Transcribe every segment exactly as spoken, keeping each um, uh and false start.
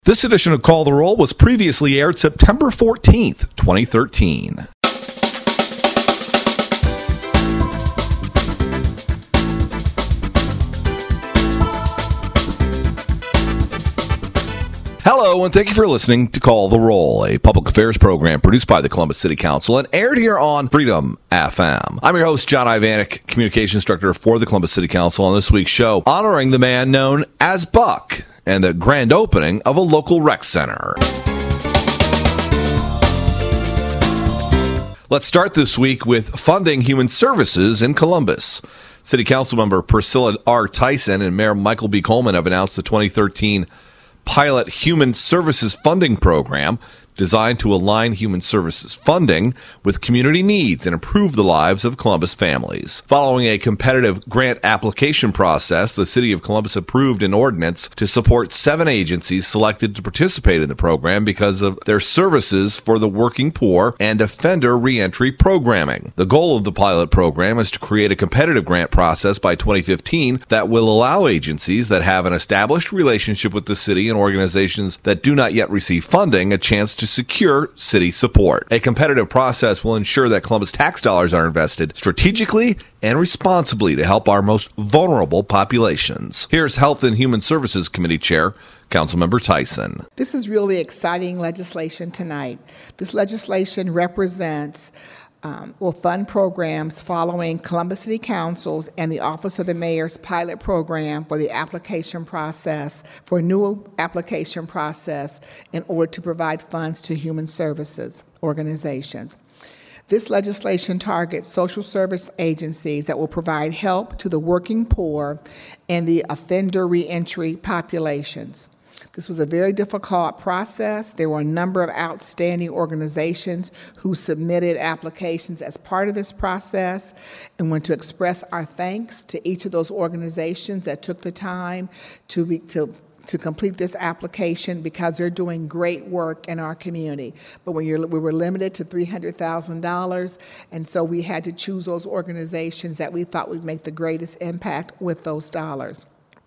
This edition of Call the Roll was previously aired September fourteenth, twenty thirteen. Hello, and thank you for listening to Call the Roll, a public affairs program produced by the Columbus City Council and aired here on Freedom F M. I'm your host, John Ivanek, Communications Director for the Columbus City Council. On this week's show, honoring the man known as Buck and the grand opening of a local rec center. Let's start this week with funding human services in Columbus. City Council member Priscilla R. Tyson and Mayor Michael B. Coleman have announced the twenty thirteen Pilot Human Services Funding Program designed to align human services funding with community needs and improve the lives of Columbus families. Following a competitive grant application process, the City of Columbus approved an ordinance to support seven agencies selected to participate in the program because of their services for the working poor and offender reentry programming. The goal of the pilot program is to create a competitive grant process by twenty fifteen that will allow agencies that have an established relationship with the city and organizations that do not yet receive funding a chance to secure city support. A competitive process will ensure that Columbus tax dollars are invested strategically and responsibly to help our most vulnerable populations. Here's Health and Human Services Committee Chair, Councilmember Tyson. This is really exciting legislation tonight. This legislation represents Um, will fund programs following Columbus City Council's and the Office of the Mayor's pilot program for the application process, for a new application process in order to provide funds to human services organizations. This legislation targets social service agencies that will provide help to the working poor and the offender reentry populations. This was a very difficult process. There were a number of outstanding organizations who submitted applications as part of this process, and want to express our thanks to each of those organizations that took the time to be, to to complete this application, because they're doing great work in our community. But when you're, we were limited to three hundred thousand dollars, and so we had to choose those organizations that we thought would make the greatest impact with those dollars.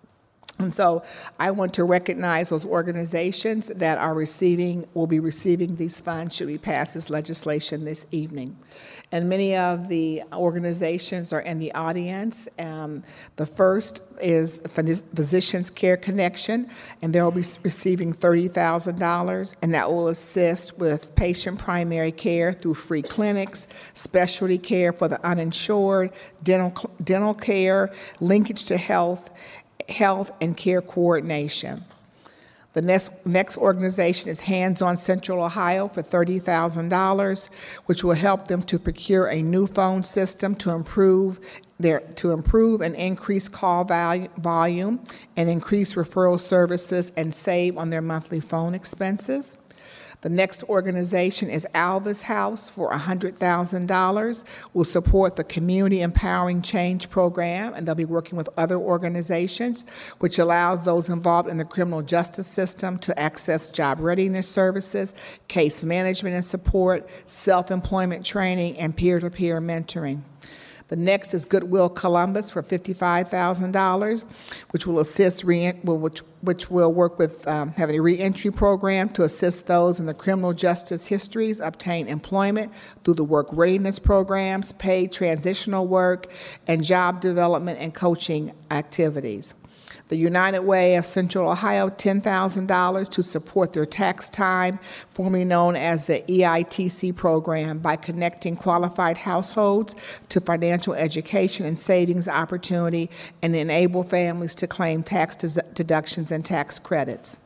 And so I want to recognize those organizations that are receiving, will be receiving these funds should we pass this legislation this evening. And many of the organizations are in the audience. Um, the first is Physicians Care Connection, and they'll be receiving thirty thousand dollars, and that will assist with patient primary care through free clinics, specialty care for the uninsured, dental, dental care, linkage to health, health and care coordination. The next, next organization is Hands On Central Ohio for thirty thousand dollars, which will help them to procure a new phone system to improve their, to improve and increase call value, volume and increase referral services and save on their monthly phone expenses. The next organization is Alvis House for one hundred thousand dollars. Will support the Community Empowering Change program, and they'll be working with other organizations, which allows those involved in the criminal justice system to access job readiness services, case management and support, self-employment training, and peer-to-peer mentoring. The next is Goodwill Columbus for fifty-five thousand dollars, which will assist, re- which, which will work with um, having a reentry program to assist those in the criminal justice histories obtain employment through the work readiness programs, paid transitional work, and job development and coaching activities. The United Way of Central Ohio, ten thousand dollars to support their tax time, formerly known as the E I T C program, by connecting qualified households to financial education and savings opportunity, and enable families to claim tax deductions and tax credits.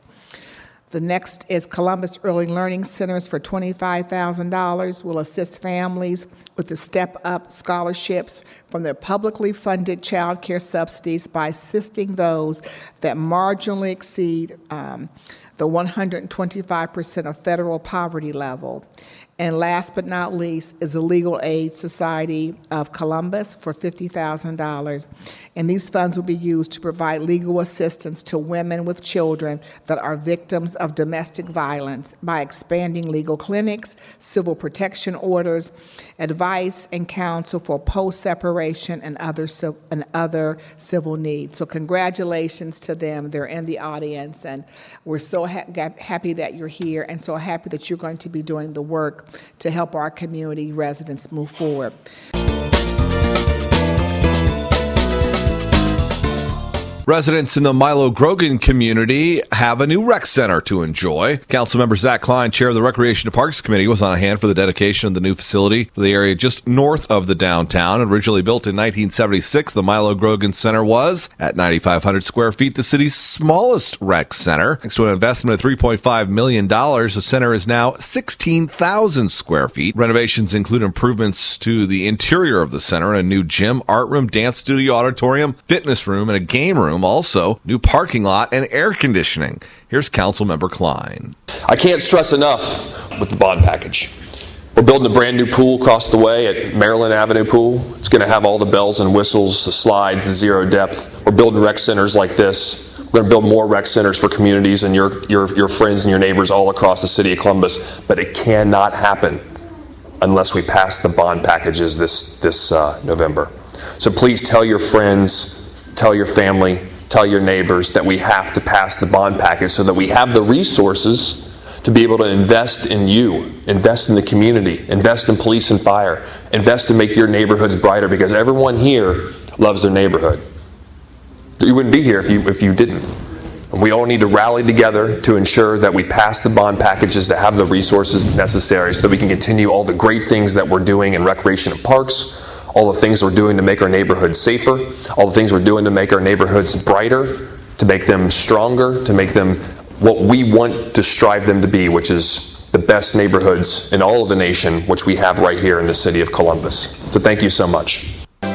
The next is Columbus Early Learning Centers for twenty-five thousand dollars, will assist families with the Step Up scholarships from their publicly funded child care subsidies by assisting those that marginally exceed um, the one hundred twenty-five percent of federal poverty level. And last but not least is the Legal Aid Society of Columbus for fifty thousand dollars. And these funds will be used to provide legal assistance to women with children that are victims of domestic violence by expanding legal clinics, civil protection orders, advice and counsel for post-separation and other, and other civil needs. So congratulations to them. They're in the audience, and we're so ha- happy that you're here and so happy that you're going to be doing the work to help our community residents move forward. Residents in the Milo Grogan community have a new rec center to enjoy. Councilmember Zach Klein, chair of the Recreation and Parks Committee, was on hand for the dedication of the new facility for the area just north of the downtown. Originally built in nineteen seventy-six, the Milo Grogan Center was, at nine thousand five hundred square feet, the city's smallest rec center. Thanks to an investment of three point five million dollars, the center is now sixteen thousand square feet. Renovations include improvements to the interior of the center, a new gym, art room, dance studio, auditorium, fitness room, and a game room. Also, new parking lot and air conditioning. Here's Councilmember Klein. I can't stress enough with the bond package. We're building a brand new pool across the way at Maryland Avenue Pool. It's going to have all the bells and whistles, the slides, the zero depth. We're building rec centers like this. We're going to build more rec centers for communities and your, your, your friends and your neighbors all across the city of Columbus. But it cannot happen unless we pass the bond packages this, this uh, November. So please tell your friends, tell your family, tell your neighbors that we have to pass the bond package so that we have the resources to be able to invest in you, invest in the community, invest in police and fire, invest to make your neighborhoods brighter, because everyone here loves their neighborhood. You wouldn't be here if you if you didn't. And we all need to rally together to ensure that we pass the bond packages to have the resources necessary so that we can continue all the great things that we're doing in recreation and parks, all the things we're doing to make our neighborhoods safer, all the things we're doing to make our neighborhoods brighter, to make them stronger, to make them what we want to strive them to be, which is the best neighborhoods in all of the nation, which we have right here in the city of Columbus. So thank you so much.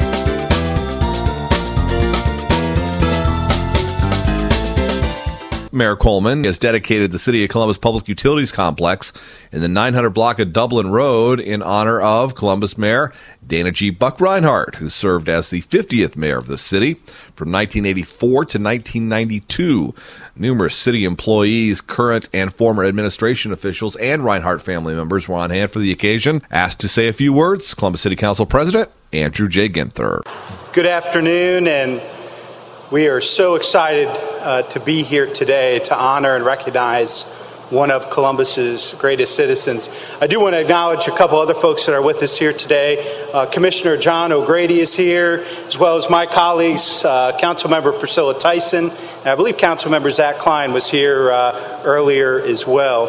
Mayor Coleman has dedicated the City of Columbus Public Utilities Complex in the nine hundred block of Dublin Road in honor of Columbus Mayor Dana G. Buck Reinhardt, who served as the fiftieth mayor of the city from nineteen eighty-four to nineteen ninety-two. Numerous city employees, current and former administration officials, and Reinhardt family members were on hand for the occasion. Asked to say a few words, Columbus City Council President Andrew J. Ginther. Good afternoon, and we are so excited uh, to be here today to honor and recognize one of Columbus's greatest citizens. I do want to acknowledge a couple other folks that are with us here today. Uh, Commissioner John O'Grady is here, as well as my colleagues, uh, Councilmember Priscilla Tyson, and I believe Councilmember Zach Klein was here uh, earlier as well.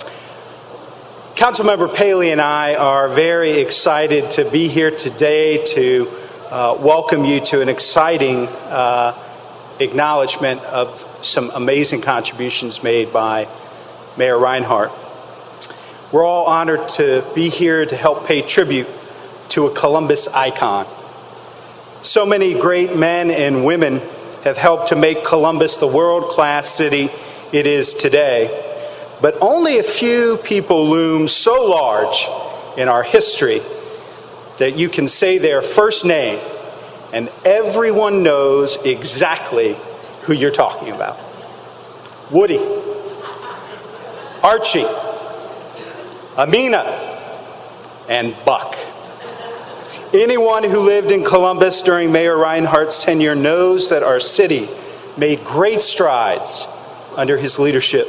Councilmember Paley and I are very excited to be here today to Uh, welcome you to an exciting uh, acknowledgement of some amazing contributions made by Mayor Reinhardt. We're all honored to be here to help pay tribute to a Columbus icon. So many great men and women have helped to make Columbus the world-class city it is today, but only a few people loom so large in our history that you can say their first name and everyone knows exactly who you're talking about. Woody, Archie, Amina, and Buck. Anyone who lived in Columbus during Mayor Reinhardt's tenure knows that our city made great strides under his leadership.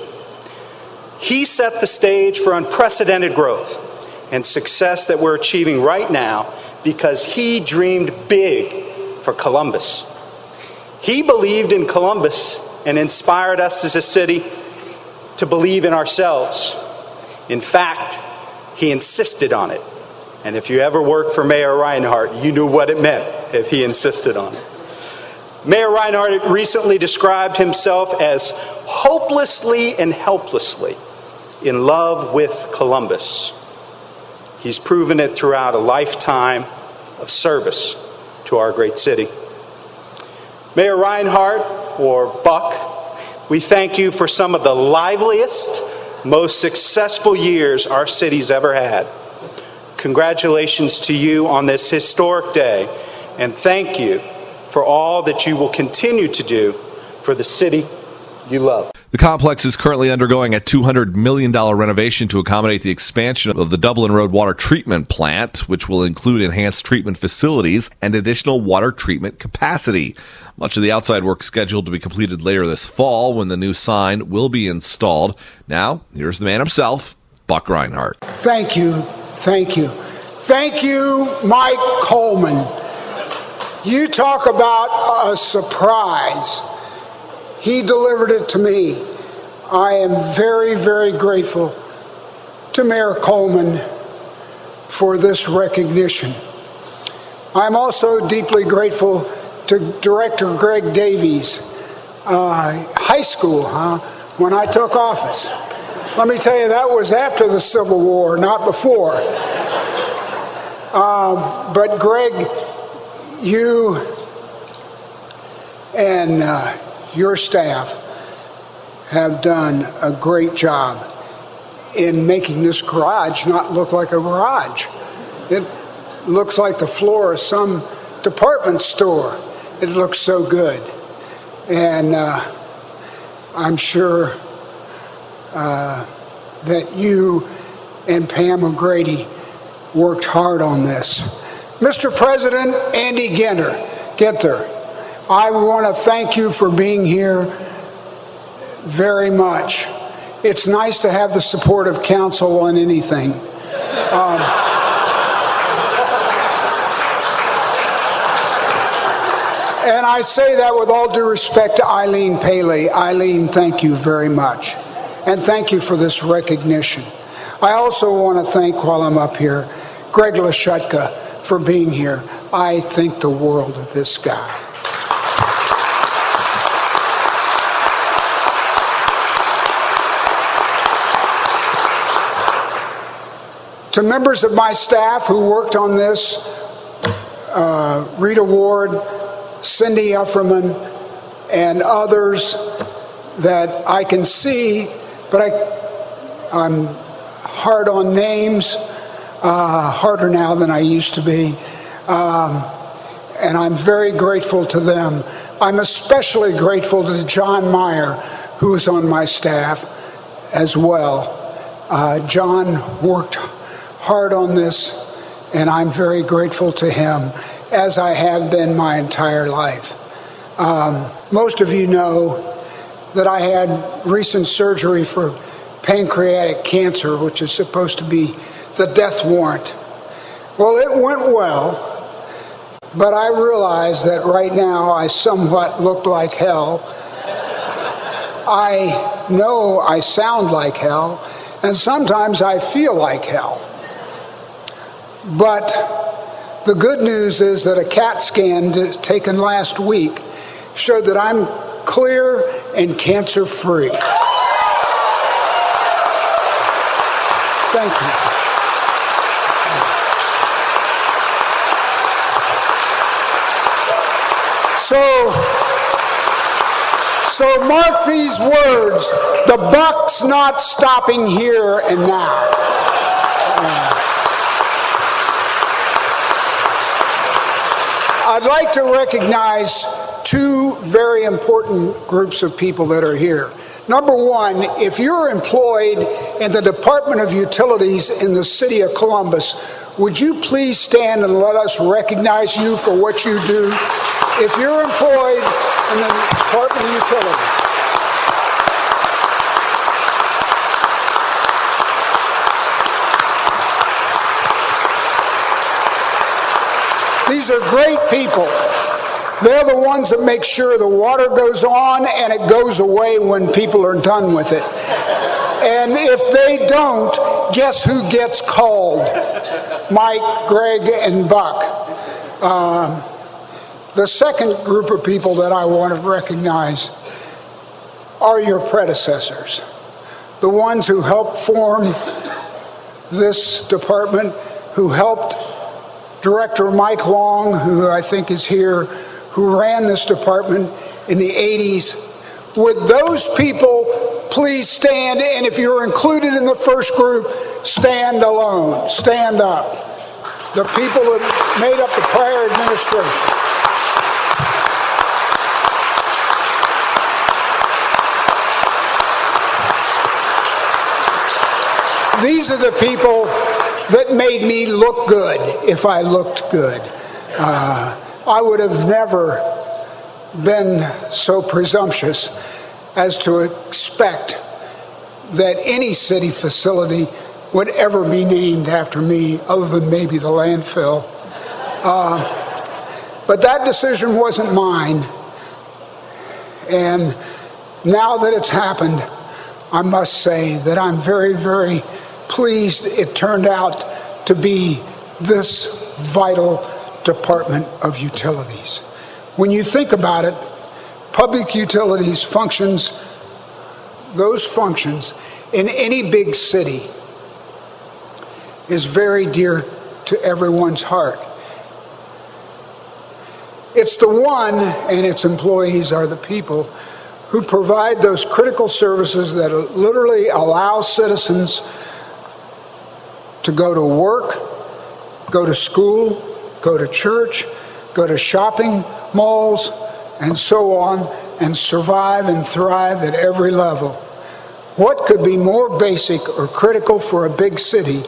He set the stage for unprecedented growth and success that we're achieving right now because he dreamed big for Columbus. He believed in Columbus and inspired us as a city to believe in ourselves. In fact, he insisted on it. And if you ever worked for Mayor Reinhardt, you knew what it meant if he insisted on it. Mayor Reinhardt recently described himself as hopelessly and helplessly in love with Columbus. He's proven it throughout a lifetime of service to our great city. Mayor Reinhardt, or Buck, we thank you for some of the liveliest, most successful years our city's ever had. Congratulations to you on this historic day, and thank you for all that you will continue to do for the city you love. The complex is currently undergoing a two hundred million dollars renovation to accommodate the expansion of the Dublin Road Water Treatment Plant, which will include enhanced treatment facilities and additional water treatment capacity. Much of the outside work scheduled to be completed later this fall when the new sign will be installed. Now, here's the man himself, Buck Reinhart. Thank you. Thank you. Thank you, Mike Coleman. You talk about a surprise. He delivered it to me. I am very, very grateful to Mayor Coleman for this recognition. I'm also deeply grateful to Director Greg Davies. Uh, high school, huh? When I took office. Let me tell you, that was after the Civil War, not before. Um, but Greg, you and uh, your staff have done a great job in making this garage not look like a garage. It looks like the floor of some department store. It looks so good. And uh, I'm sure uh, that you and Pam O'Grady worked hard on this. Mister President, Andy Ginter, Ginther, I want to thank you for being here very much. It's nice to have the support of council on anything. Um, and I say that with all due respect to Eileen Paley. Eileen, thank you very much. And thank you for this recognition. I also want to thank, while I'm up here, Greg Lashutka for being here. I think the world of this guy. To members of my staff who worked on this, uh, Rita Ward, Cindy Efferman, and others that I can see, but I, I'm hard on names, uh, harder now than I used to be, um, and I'm very grateful to them. I'm especially grateful to John Meyer, who is on my staff as well. Uh, John worked hard on this, and I'm very grateful to him, as I have been my entire life. Um, most of you know that I had recent surgery for pancreatic cancer, which is supposed to be the death warrant. Well, it went well, but I realize that right now I somewhat look like hell. I know I sound like hell, and sometimes I feel like hell. But the good news is that a CAT scan taken last week showed that I'm clear and cancer-free. Thank you. So, so mark these words, the buck's not stopping here and now. Uh, I'd like to recognize two very important groups of people that are here. Number one, if you're employed in the Department of Utilities in the city of Columbus, would you please stand and let us recognize you for what you do? If you're employed in the Department of Utilities. These are great people. They're the ones that make sure the water goes on and it goes away when people are done with it. And if they don't, guess who gets called? Mike, Greg, and Buck. Um, the second group of people that I want to recognize are your predecessors. The ones who helped form this department, who helped Director Mike Long, who I think is here, who ran this department in the eighties. Would those people please stand? And if you're included in the first group, stand alone. Stand up. the people that made up the prior administration. These are the people that made me look good if I looked good. Uh, I would have never been so presumptuous as to expect that any city facility would ever be named after me, other than maybe the landfill. Uh, but that decision wasn't mine. And now that it's happened, I must say that I'm very, very pleased it turned out to be this vital Department of Utilities. When you think about it, public utilities functions, those functions in any big city is very dear to everyone's heart. It's the one, and its employees are the people who provide those critical services that literally allow citizens to go to work, go to school, go to church, go to shopping malls, and so on, and survive and thrive at every level. What could be more basic or critical for a big city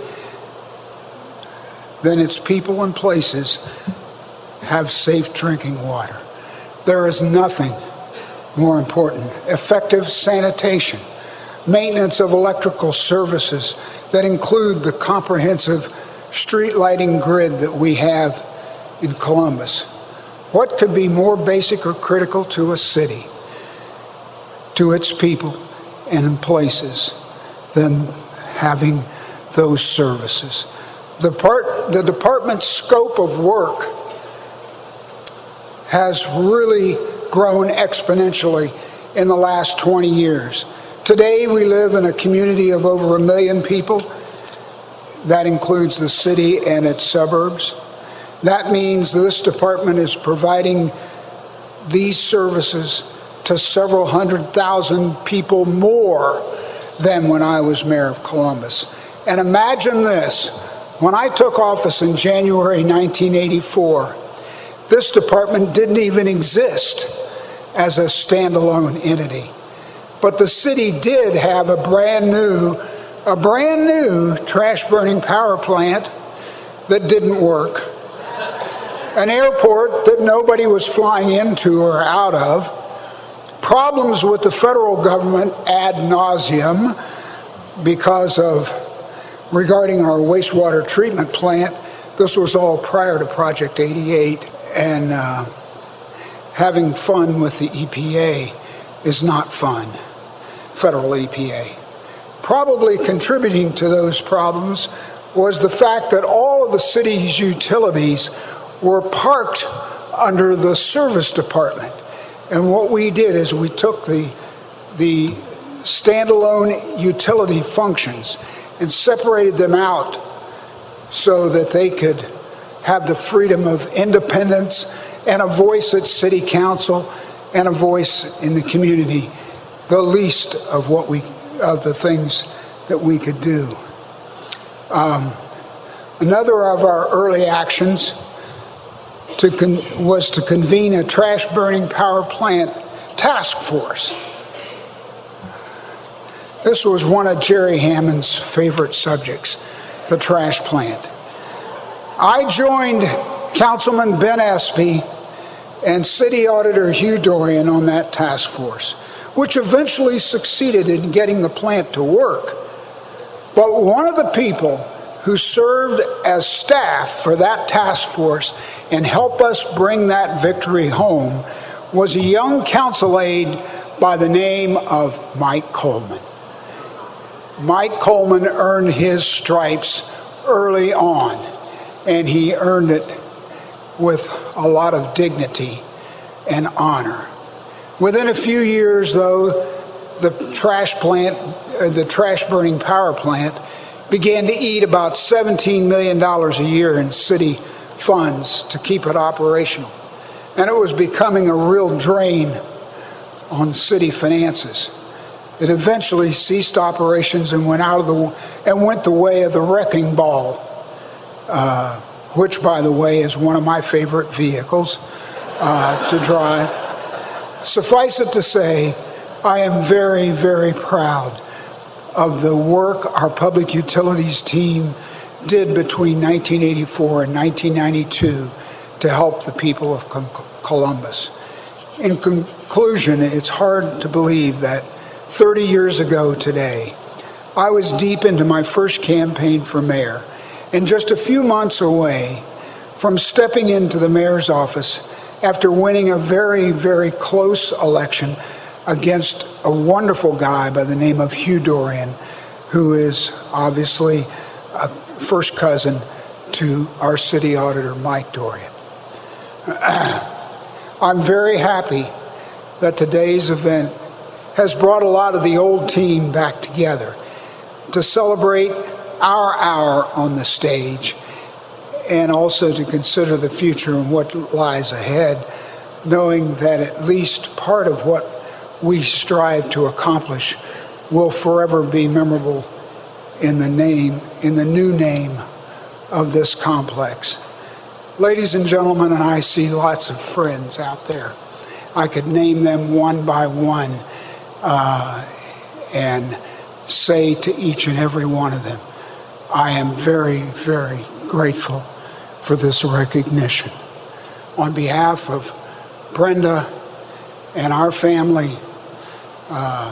than its people and places have safe drinking water? There is nothing more important. Effective sanitation, maintenance of electrical services that include the comprehensive street lighting grid that we have in Columbus. What could be more basic or critical to a city, to its people and places, than having those services? The part, the department's scope of work has really grown exponentially in the last twenty years. Today, we live in a community of over a million people. That includes the city and its suburbs. That means this department is providing these services to several hundred thousand people more than when I was mayor of Columbus. And imagine this, when I took office in January nineteen eighty-four, this department didn't even exist as a standalone entity. But the city did have a brand new, a brand new trash burning power plant that didn't work, an airport that nobody was flying into or out of, problems with the federal government ad nauseum because of regarding our wastewater treatment plant. This was all prior to Project eighty-eight, and uh, having fun with the E P A is not fun. Federal E P A. Probably contributing to those problems was the fact that all of the city's utilities were parked under the service department. And what we did is we took the, the standalone utility functions and separated them out so that they could have the freedom of independence and a voice at city council and a voice in the community, the least of what we of the things that we could do. Um, another of our early actions to con- was to convene a trash burning power plant task force. This was one of Jerry Hammond's favorite subjects, the trash plant. I joined Councilman Ben Espy and City Auditor Hugh Dorian on that task force, which eventually succeeded in getting the plant to work. But one of the people who served as staff for that task force and helped us bring that victory home was a young council aide by the name of Mike Coleman. Mike Coleman earned his stripes early on, and he earned it with a lot of dignity and honor. Within a few years, though, the trash plant, uh, the trash burning power plant, began to eat about seventeen million dollars a year in city funds to keep it operational. And it was becoming a real drain on city finances. It eventually ceased operations and went out of the and went the way of the wrecking ball uh, which, by the way, is one of my favorite vehicles uh, to drive. Suffice it to say, I am very, very proud of the work our public utilities team did between nineteen eighty-four and nineteen ninety-two to help the people of Columbus. In conclusion, it's hard to believe that thirty years ago today, I was deep into my first campaign for mayor, and just a few months away from stepping into the mayor's office after winning a very, very close election against a wonderful guy by the name of Hugh Dorian, who is obviously a first cousin to our city auditor, Mike Dorian. I'm very happy that today's event has brought a lot of the old team back together to celebrate our hour on the stage and also to consider the future and what lies ahead, knowing that at least part of what we strive to accomplish will forever be memorable in the name, in the new name of this complex. Ladies and gentlemen, and I see lots of friends out there. I could name them one by one uh, and say to each and every one of them, I am very, very grateful for this recognition. On behalf of Brenda and our family, uh,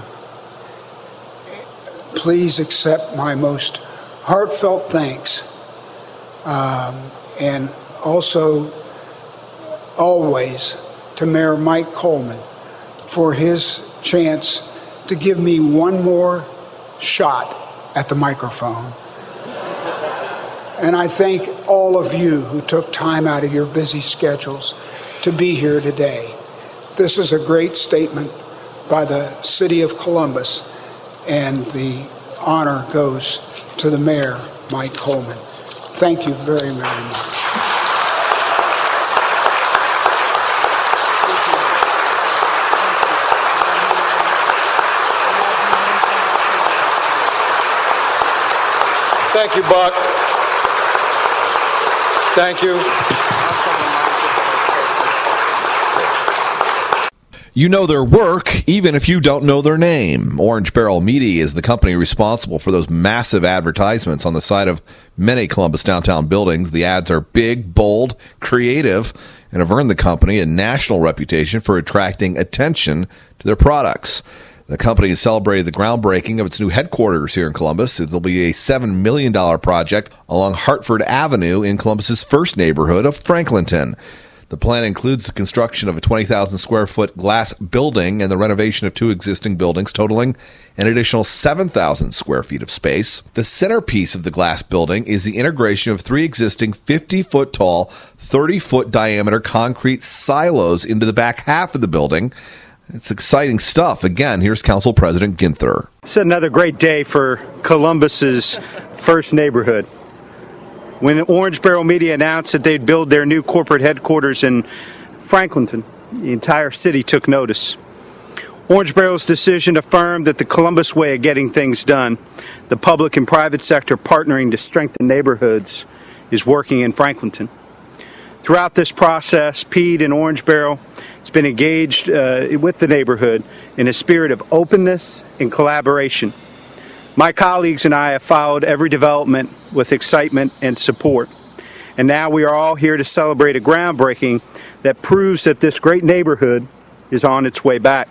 please accept my most heartfelt thanks, um, and also always to Mayor Mike Coleman for his chance to give me one more shot at the microphone. And I thank all of you who took time out of your busy schedules to be here today. This is a great statement by the City of Columbus, and the honor goes to the Mayor, Mike Coleman. Thank you very, very much. Thank you, Buck. Thank you. You know their work, even if you don't know their name. Orange Barrel Media is the company responsible for those massive advertisements on the side of many Columbus downtown buildings. The ads are big, bold, creative, and have earned the company a national reputation for attracting attention to their products. The company has celebrated the groundbreaking of its new headquarters here in Columbus. It will be a seven million dollars project along Hartford Avenue in Columbus's first neighborhood of Franklinton. The plan includes the construction of a twenty thousand square foot glass building and the renovation of two existing buildings, totaling an additional seven thousand square feet of space. The centerpiece of the glass building is the integration of three existing fifty foot tall, thirty foot diameter concrete silos into the back half of the building. It's exciting stuff. Again, here's Council President Ginther. It's another great day for Columbus's first neighborhood. When Orange Barrel Media announced that they'd build their new corporate headquarters in Franklinton, the entire city took notice. Orange Barrel's decision affirmed that the Columbus way of getting things done, the public and private sector partnering to strengthen neighborhoods, is working in Franklinton. Throughout this process, Pete and Orange Barrel has been engaged uh, with the neighborhood in a spirit of openness and collaboration. My colleagues and I have followed every development with excitement and support. And now we are all here to celebrate a groundbreaking that proves that this great neighborhood is on its way back.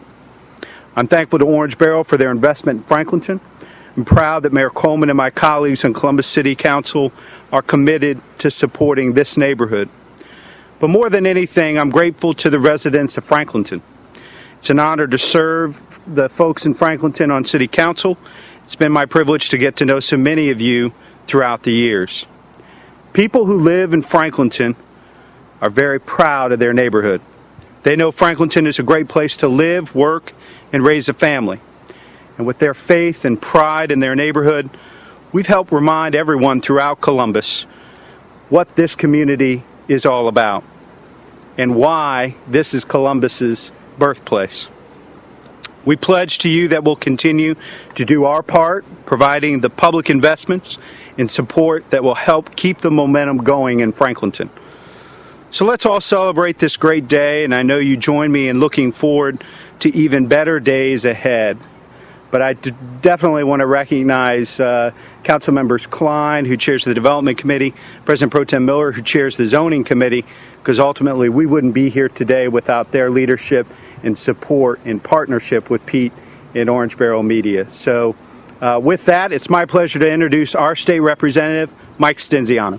I'm thankful to Orange Barrel for their investment in Franklinton. I'm proud that Mayor Coleman and my colleagues on Columbus City Council are committed to supporting this neighborhood. But more than anything, I'm grateful to the residents of Franklinton. It's an honor to serve the folks in Franklinton on City Council. It's been my privilege to get to know so many of you throughout the years. People who live in Franklinton are very proud of their neighborhood. They know Franklinton is a great place to live, work, and raise a family. And with their faith and pride in their neighborhood, we've helped remind everyone throughout Columbus what this community is all about and why this is Columbus's birthplace. We pledge to you that we'll continue to do our part, providing the public investments and support that will help keep the momentum going in Franklinton. So let's all celebrate this great day, and I know you join me in looking forward to even better days ahead. But I d- definitely want to recognize uh, Council Members Klein, who chairs the Development Committee, President Pro Tem Miller, who chairs the Zoning Committee, because ultimately we wouldn't be here today without their leadership and support in partnership with Pete and Orange Barrel Media. So uh, with that, it's my pleasure to introduce our state representative, Mike Stenziano.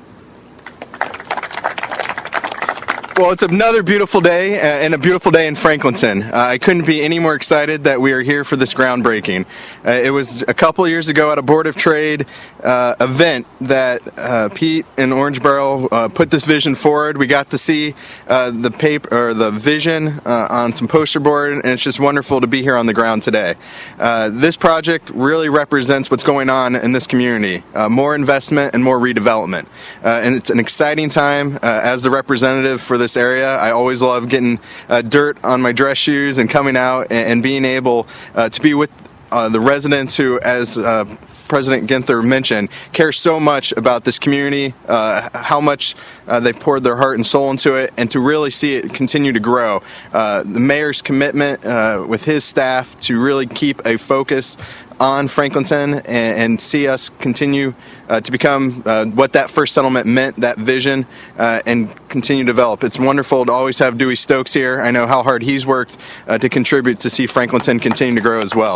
Well, it's another beautiful day uh, and a beautiful day in Franklinton. Uh, I couldn't be any more excited that we are here for this groundbreaking. Uh, it was a couple years ago at a Board of Trade uh, event that uh, Pete and Orange Barrel uh, put this vision forward. We got to see uh, the paper or the vision uh, on some poster board, and it's just wonderful to be here on the ground today. Uh, this project really represents what's going on in this community: uh, more investment and more redevelopment. Uh, and it's an exciting time uh, as the representative for this area. I always love getting uh, dirt on my dress shoes and coming out and, and being able uh, to be with uh, the residents who, as uh, President Ginther mentioned, care so much about this community, uh, how much uh, they've poured their heart and soul into it, and to really see it continue to grow. Uh, the mayor's commitment uh, with his staff to really keep a focus on Franklinton and, and see us continue uh, to become uh, what that first settlement meant, that vision, uh, and continue to develop. It's wonderful to always have Dewey Stokes here. I know how hard he's worked uh, to contribute to see Franklinton continue to grow as well.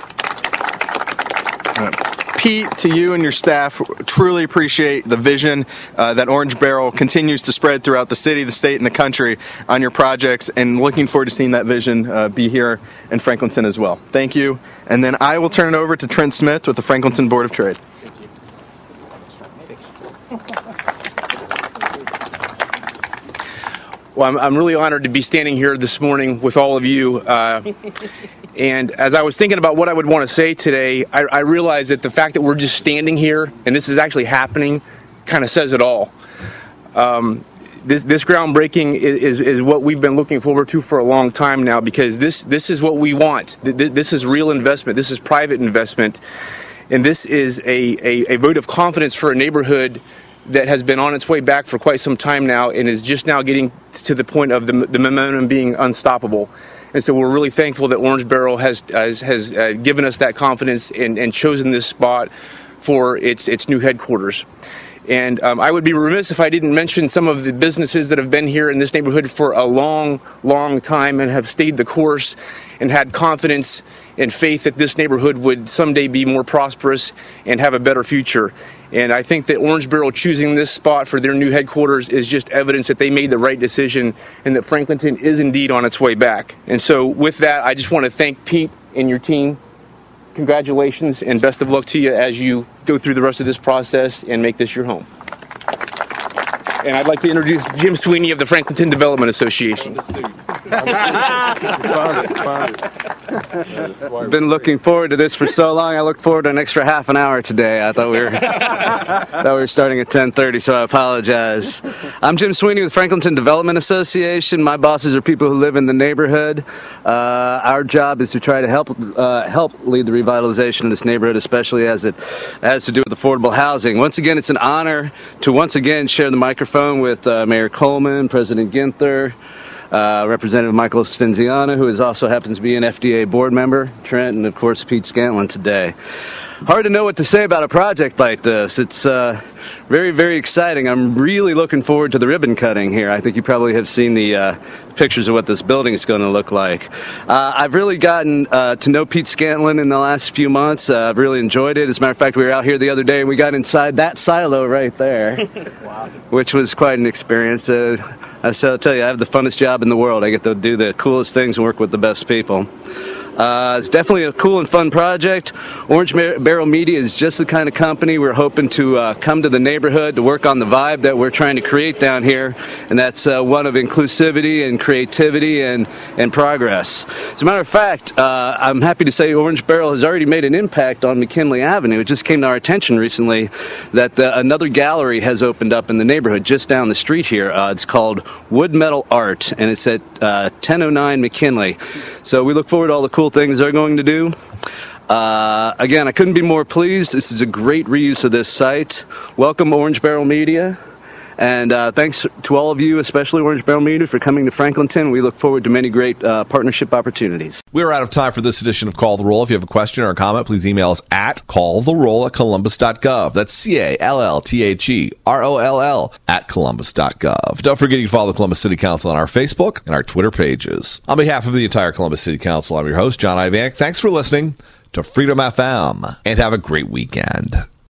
Uh, Pete, to you and your staff, truly appreciate the vision uh, that Orange Barrel continues to spread throughout the city, the state, and the country on your projects, and looking forward to seeing that vision uh, be here in Franklinton as well. Thank you. And then I will turn it over to Trent Smith with the Franklinton Board of Trade. Thank you. Well, I'm, I'm really honored to be standing here this morning with all of you. Uh, and as I was thinking about what I would want to say today, I, I realized that the fact that we're just standing here and this is actually happening kind of says it all. Um, this, this groundbreaking is, is, is what we've been looking forward to for a long time now, because this, this is what we want. This is real investment. This is private investment. And this is a, a, a vote of confidence for a neighborhood that has been on its way back for quite some time now and is just now getting to the point of the, the momentum being unstoppable. And so we're really thankful that Orange Barrel has has, has uh, given us that confidence and, and chosen this spot for its its new headquarters. And um, I would be remiss if I didn't mention some of the businesses that have been here in this neighborhood for a long, long time and have stayed the course and had confidence and faith that this neighborhood would someday be more prosperous and have a better future. And I think that Orange Barrel choosing this spot for their new headquarters is just evidence that they made the right decision and that Franklinton is indeed on its way back. And so with that, I just want to thank Pete and your team. Congratulations and best of luck to you as you go through the rest of this process and make this your home. And I'd like to introduce Jim Sweeney of the Franklinton Development Association. Been looking forward to this for so long. I looked forward to an extra half an hour today. I thought we were thought we were starting at ten thirty, so I apologize. I'm Jim Sweeney with Franklinton Development Association. My bosses are people who live in the neighborhood. Uh, our job is to try to help uh, help lead the revitalization of this neighborhood, especially as it has to do with affordable housing. Once again, it's an honor to once again share the microphone with uh, Mayor Coleman, President Ginther, Uh, Representative Michael Stenziano, who is also happens to be an F D A board member, Trent, and of course Pete Scantlin today. Hard to know what to say about a project like this. It's uh, very, very exciting. I'm really looking forward to the ribbon cutting here. I think you probably have seen the uh, pictures of what this building is going to look like. Uh, I've really gotten uh, to know Pete Scantlin in the last few months. Uh, I've really enjoyed it. As a matter of fact, we were out here the other day and we got inside that silo right there, wow. Which was quite an experience. Uh, I'll tell you, I have the funnest job in the world. I get to do the coolest things and work with the best people. Uh, it's definitely a cool and fun project. Orange Barrel Media is just the kind of company we're hoping to uh, come to the neighborhood to work on the vibe that we're trying to create down here, and that's uh, one of inclusivity and creativity and, and progress. As a matter of fact, uh, I'm happy to say Orange Barrel has already made an impact on McKinley Avenue. It just came to our attention recently that uh, another gallery has opened up in the neighborhood just down the street here. Uh, it's called Wood Metal Art, and it's at uh, ten oh nine McKinley. So we look forward to all the cool things they're going to do. Uh, again, I couldn't be more pleased. This is a great reuse of this site. Welcome, Orange Barrel Media. And uh, thanks to all of you, especially Orange Barrel Media, for coming to Franklinton. We look forward to many great uh, partnership opportunities. We're out of time for this edition of Call the Roll. If you have a question or a comment, please email us at calltheroll at columbus dot gov. That's C A L L T H E R O L L at columbus dot gov. Don't forget you can follow the Columbus City Council on our Facebook and our Twitter pages. On behalf of the entire Columbus City Council, I'm your host, John Ivanek. Thanks for listening to Freedom F M, and have a great weekend.